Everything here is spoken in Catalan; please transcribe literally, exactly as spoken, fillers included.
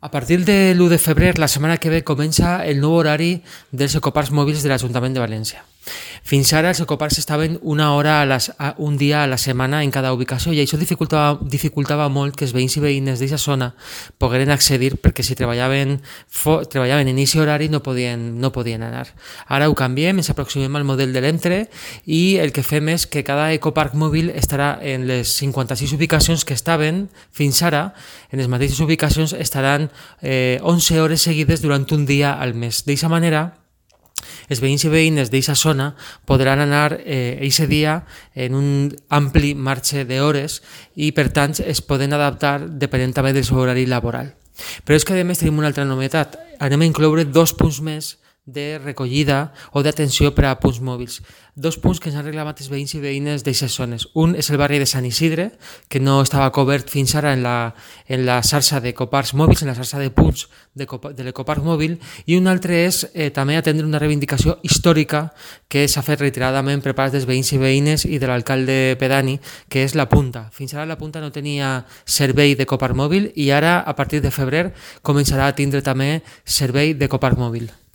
A partir de l'u de febrer, la setmana que ve, comença el nou horari dels ecoparcs mòbils de l'Ajuntament de València. Fins ara els ecoparcs estaven una hora a les, a un dia a la setmana en cada ubicació i això dificultava, dificultava molt que els veïns i veïnes d'aquesta zona pogueren accedir perquè si treballaven, fo, treballaven en aquest horari no podien, no podien anar. Ara ho canviem, ens aproximem al model de l'Emtre i el que fem és que cada ecoparc mòbil estarà en les cinquanta-sis ubicacions que estaven fins ara, en les mateixes ubicacions estaran eh, onze hores seguides durant un dia al mes. D'aquesta manera, els veïns i veïnes d'aquesta zona podran anar aquest eh, dia en un ampli marge d'hores i per tant es poden adaptar depenent també del seu horari laboral. Però és que a més tenim una altra novetat, anem a incloure dos punts més de recollida o d'atenció per a punts mòbils. Dos punts que ens han reclamat els veïns i veïnes d'aquestes zones. Un és el barri de Sant Isidre, que no estava cobert fins ara en la, en la xarxa d'ecoparcs mòbils, en la xarxa de punts de, de l'ecoparc mòbil, i un altre és eh, també atendre una reivindicació històrica que s'ha fet reiteradament per part dels veïns i veïnes i de l'alcalde pedani, que és la Punta. Fins ara la Punta no tenia servei d'ecoparc mòbil i ara, a partir de febrer, començarà a tindre també servei d'ecoparc mòbil.